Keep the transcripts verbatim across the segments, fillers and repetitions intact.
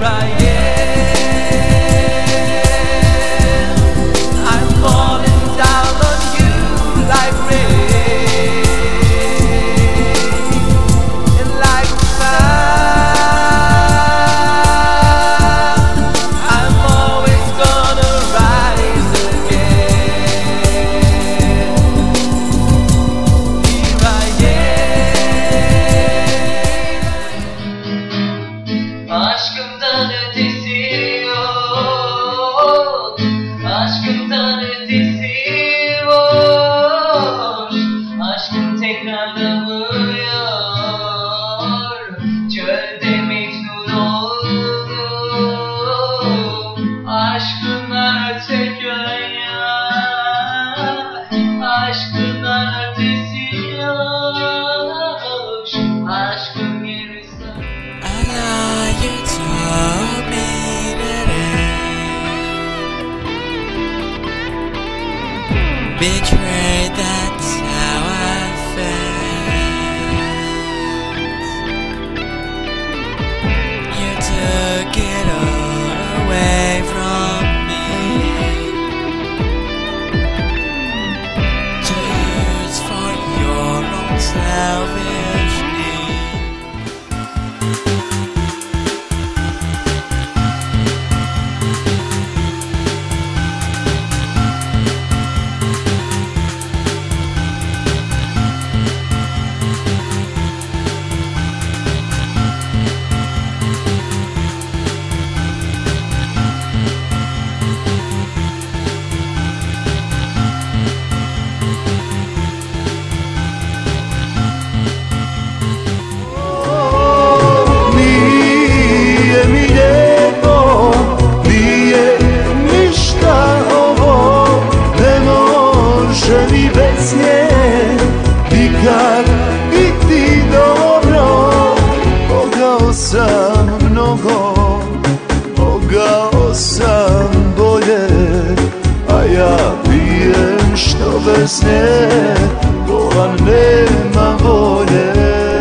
I am. I'm falling down on you like rain and like fire. I'm always gonna rise again. Here I am. Aşkımdan ötesi yok, aşkımdan ötesi boş. Aşkım tekrardan vuruyor, çölde Mecnun oldum. Aşkından öte dünya, aşkından ötesi yok. Aşkım gerisi. I know you told me that I betrayed, that's how I felt. You took it all away from me to use for your own selfish need. Nije mi lijepo, nije ništa ovo, ne može mi bez nje nikad biti dobro. Mogao sam mnogo, mogao sam bolje, a ja pijem što bez nje bolan nema volje.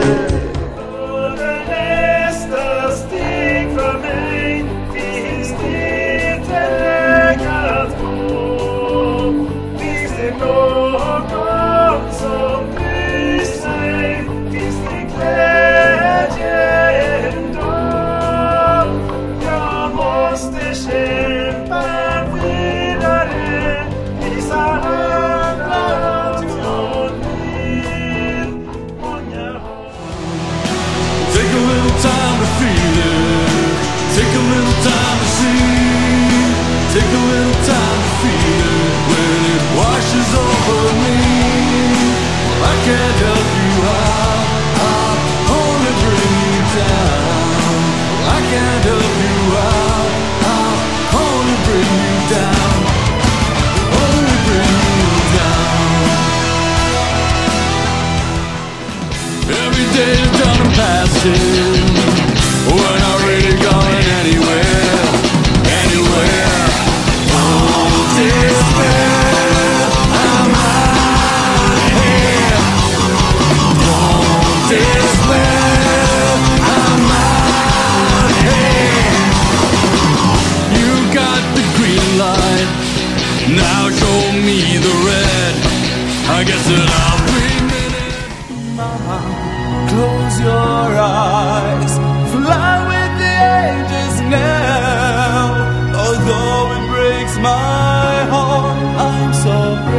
Take a little time to feel it. Take a little time to see. Take a little time to feel it when it washes over me. Well, I can't help you out. I'll only bring you down. Well, I can't help you out. I'll only bring you down. Only bring you down. Every day is done and passing. We're not really going anywhere, anywhere. Don't despair, I'm out here. Don't despair, I'm out here. You got the green light, now show me the red. I guess that I'll bring it in. Mama, close your eyes, fly with the angels now. Although it breaks my heart, I'm so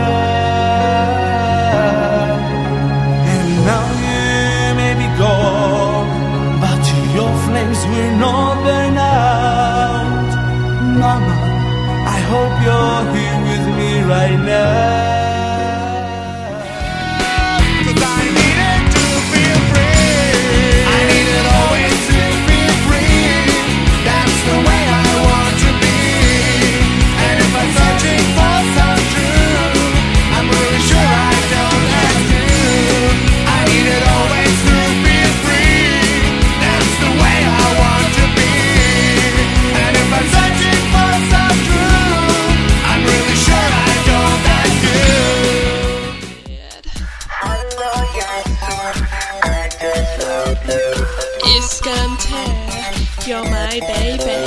proud. And now you may be gone, but your flames will not burn out. Mama, I hope you're here with me right now. Iskandar, you're my baby.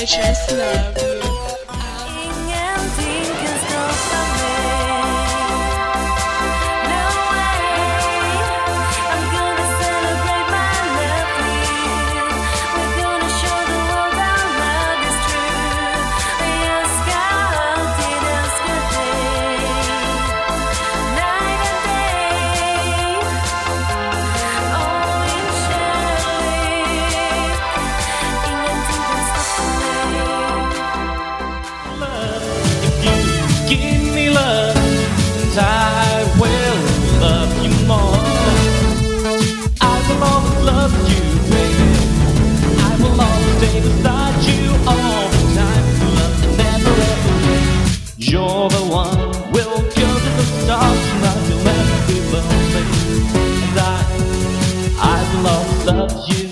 just love you. Ingenting kan stoppa mig. No way. I'm gonna celebrate my love for you. We're gonna show the world our love is true. Jag ska alltid älska dig. Night and day. Oh, min kärlek. Ingenting kan stoppa mig. Give me love, and I will love you more. I will always love you, baby. I will always stay beside you all the time. Love and never ever leave. You're the one, we'll go to the stars tonight. You'll never be lonely. And I, I will always love you.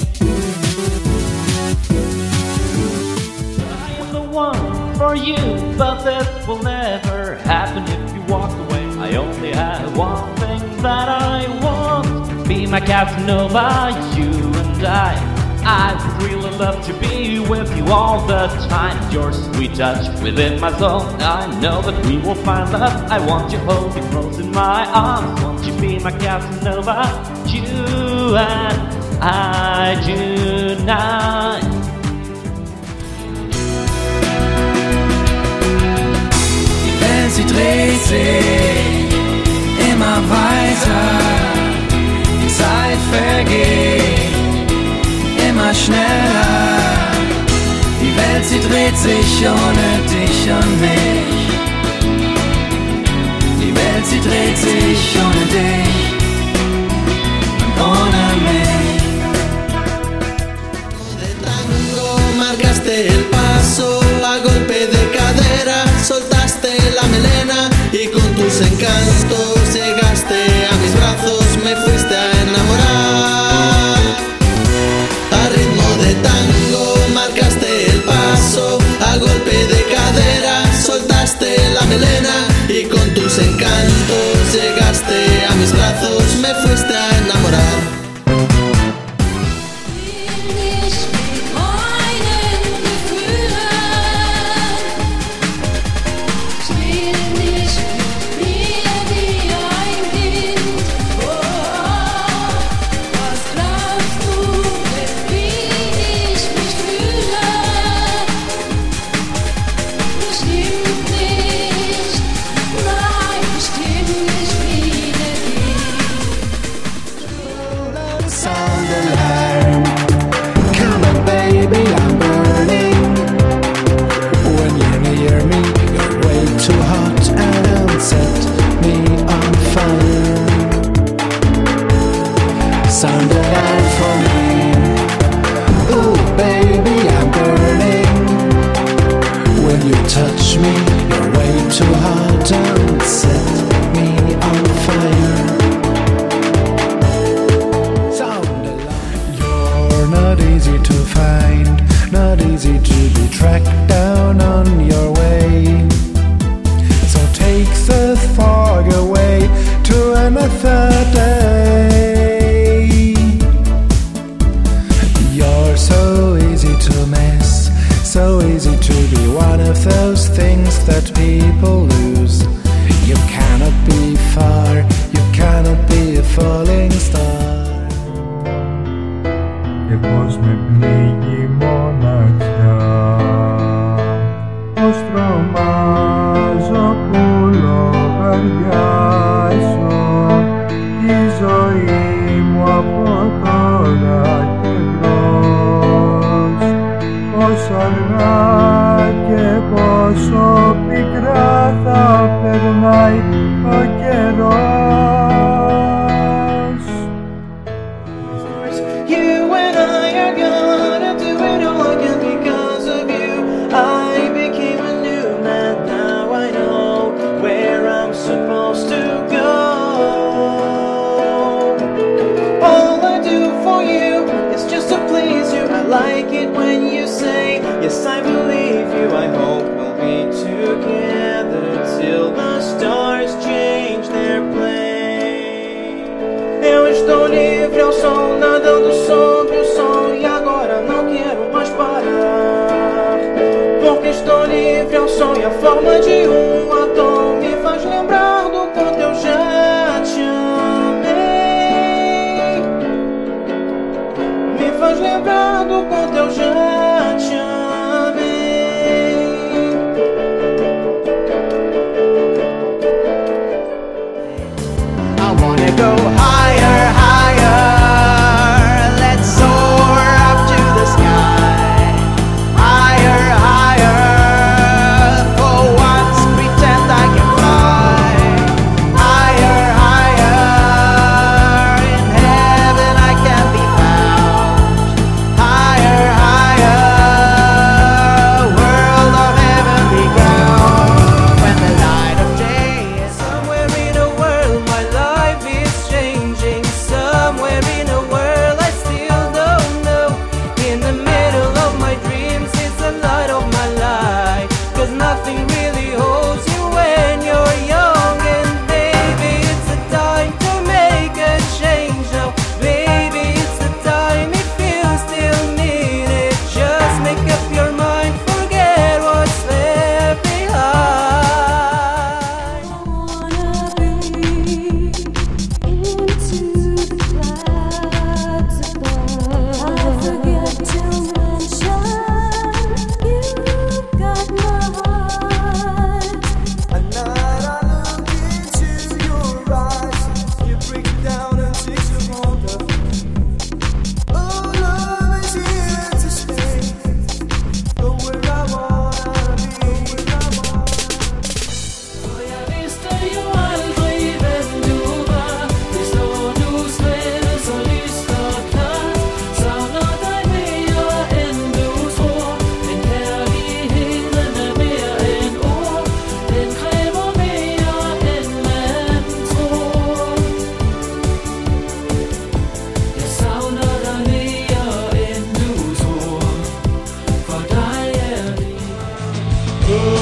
I am the one for you, but this will never happen if you walk away. I only have one thing that I want. Be my Casanova, you and I. I would really love to be with you all the time. Your sweet touch within my soul. I know that we will find love. I want you hold me close in my arms. Won't you be my Casanova? You and I tonight. Sie dreht sich immer weiter, die Zeit vergeht immer schneller. Die Welt, sie dreht sich ohne dich und mich. Die Welt, sie dreht sich ohne dich und ohne mich. De tango marcaste el paso a golpe de cadera, soltaste la melena y con tus encantos llegaste a mis brazos, me fuiste a enamorar. A ritmo de tango marcaste el paso a golpe de cadera, soltaste la melena y con tus encantos llegaste a mis brazos, me fuiste a enamorar. Sound alarm. Come on, baby, I'm burning. When you're near me, you're way too hot and set me on fire. Sound alarm for me. Ooh, baby, I'm burning. When you touch me, you're way too hot and set me on fire. Not easy to find, not easy to be tracked down on your way. So take the fog away to another day. You're so easy to miss, so easy to be one of those things that people lose. You cannot be far, you cannot be a falling star. Και πως με πνίγει η μοναξιά, πως τρομάζω που λογαριάζω τη ζωή μου από τώρα και μπρος. Πόσο αργά και πόσο πικρά θα περνάει ο καιρός. You and I are gonna do it all again because of you. I became a new man, now I know where I'm supposed to go. All I do for you is just to please you. I like it when you say, yes, I believe you. I hope we'll be together till the stars change their place. Eu estou livre ao sol, nadando sobre o sol, e agora não quero mais parar. que estou livre ao som e a forma de um atom me faz lembrar do quanto eu já te amei. Me faz lembrar do quanto eu já te amei. I wanna go higher, higher. Let's soar up to the sky. Higher, higher. For once, pretend I can fly. Higher, higher. In heaven I can be found. Higher, higher. World of heavenly ground. When the light of day is somewhere in a world, my life is changing. Somewhere in a world I still don't know. In the middle of my dreams is the light of my life. Cause nothing really holds you when you're young. And baby, it's the time to make a change now. Baby, it's the time if you still need it. Just make up your mind, forget what's left behind. I wanna be into the clouds above. I forget to mention you've got my heart. At night I look into your eyes. You break it down and take some wonder. Oh, love is here to stay. Go where I wanna be. Och jag visste ju aldrig vem du var. Det står du svävar så lyst och klart. Savnar dig mer än du tror. En härlighet den är mer än ord. Den kräver mer än män tror. Jag savnar dig mer än du tror. För dig är livet.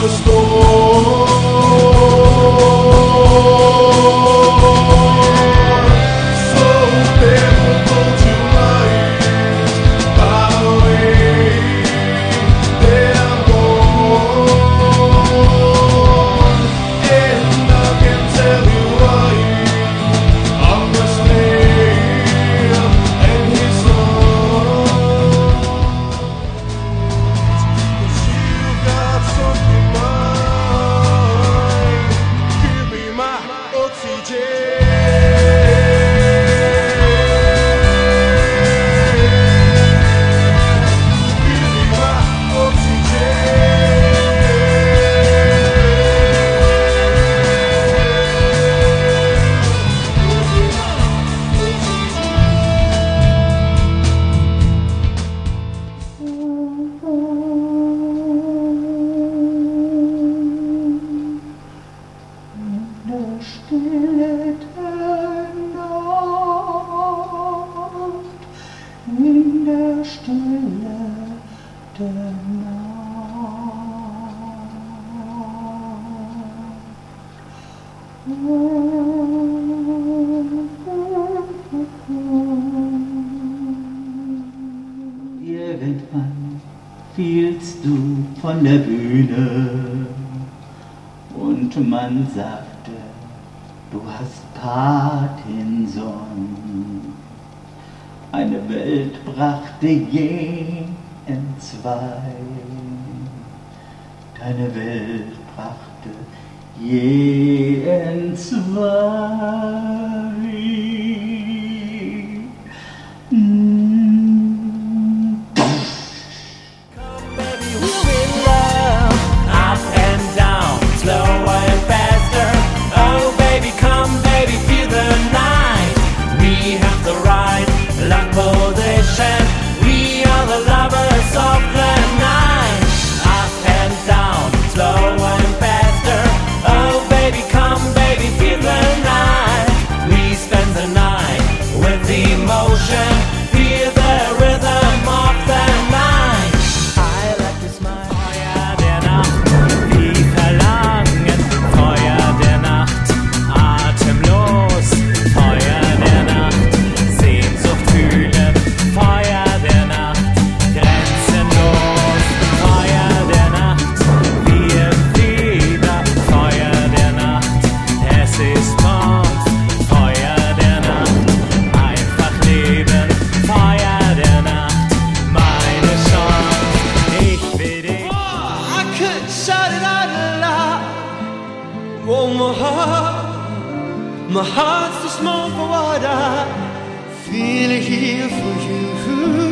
Irgendwann fielst du von der Bühne und man sagte, du hast Parkinson. Eine Welt brachte je entzwei. Deine Welt brachte je entzwei. Feuer der Nacht, My heart's too small for what I feel here for you.